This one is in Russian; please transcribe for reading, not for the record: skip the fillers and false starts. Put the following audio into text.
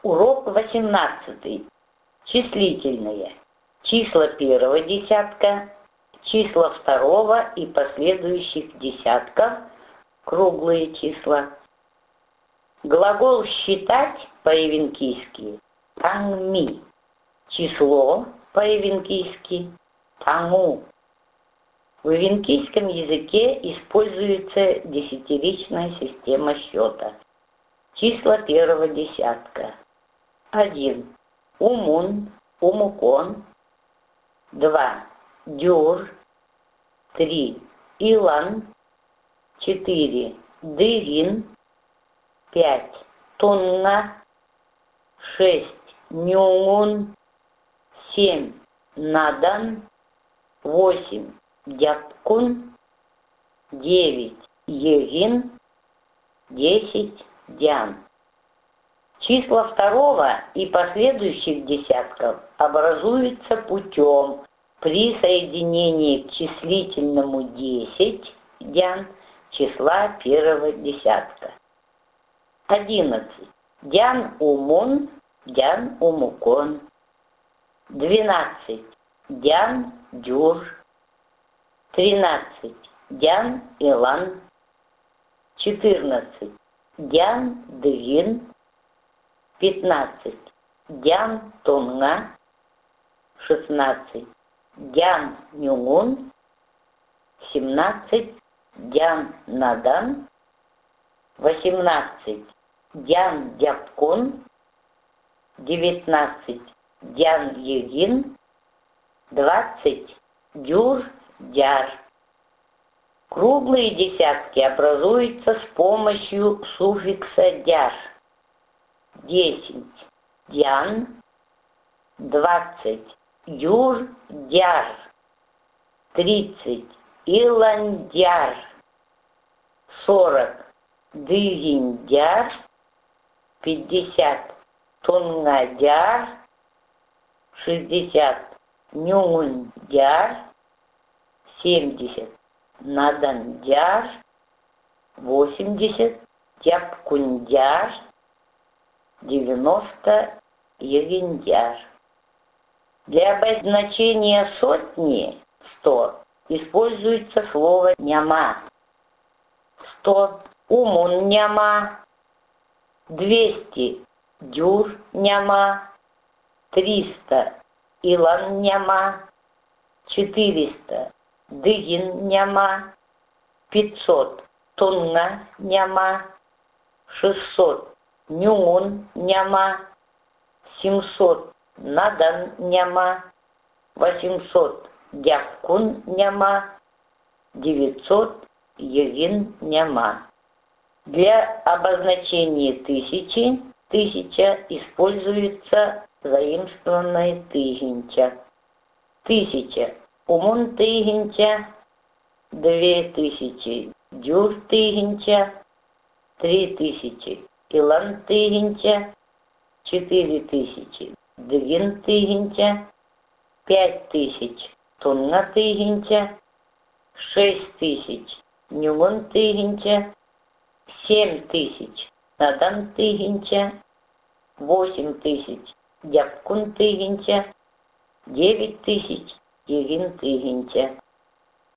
Урок 18. Числительные. Числа первого десятка, числа второго и последующих десятков, круглые числа. Глагол «считать» по-евенкийски «тангми». Число по-евенкийски «тангу». В евенкийском языке используется десятиричная система счета. Числа первого десятка. 1. Умун, умукон. 2. Дюр. 3. Илан. 4. Дырин. 5. Тунна. 6. Нюнгун. 7. Надан. 8. Дяпкун. 9. Егин. 10. Дян. Числа второго и последующих десятков образуются путем присоединения к числительному 10 дян числа первого десятка. 11. Дян умун, дян умукон. 12. Дян дюр. 13. Дян илан. 14. Дян двин. 15. Дян тонга. 16. Дян нюнгун. 17. Дян надан. 18. Дян дяпкун. 19. Дян егин. 20. Дюр дяр. Круглые десятки образуются с помощью суффикса «дяр». 10. Дян. 20. Юр дяр. 30. Иландяр. 40. Дыгиндяр. 50. Тунгадяр. 60. Нюнгундяр. 70. Надандяр. 80. Тяпкундяр. 90. Егиндяр. Для обозначения сотни 100 используется слово няма. 100 умун няма. 200 дюр няма. 300 илан няма. 400 дыгин няма. 500 тунга няма. 600 нюнгун няма. 700 надан няма. 800 дяпкун няма. 900 егин няма. Для обозначения тысячи, 1000 используется заимствованное тыгинча. 1000 умун тыгинча. 2000 дюр тыгинча. 3000 илан тыгинча. 4000 дыгин тыгинча. 5000 тунга тыгинча. 6000 нюгун тыгинча. 7000 надан тыгинча. 8000 дяпкун тыгинча. 9000 егин тыгинча.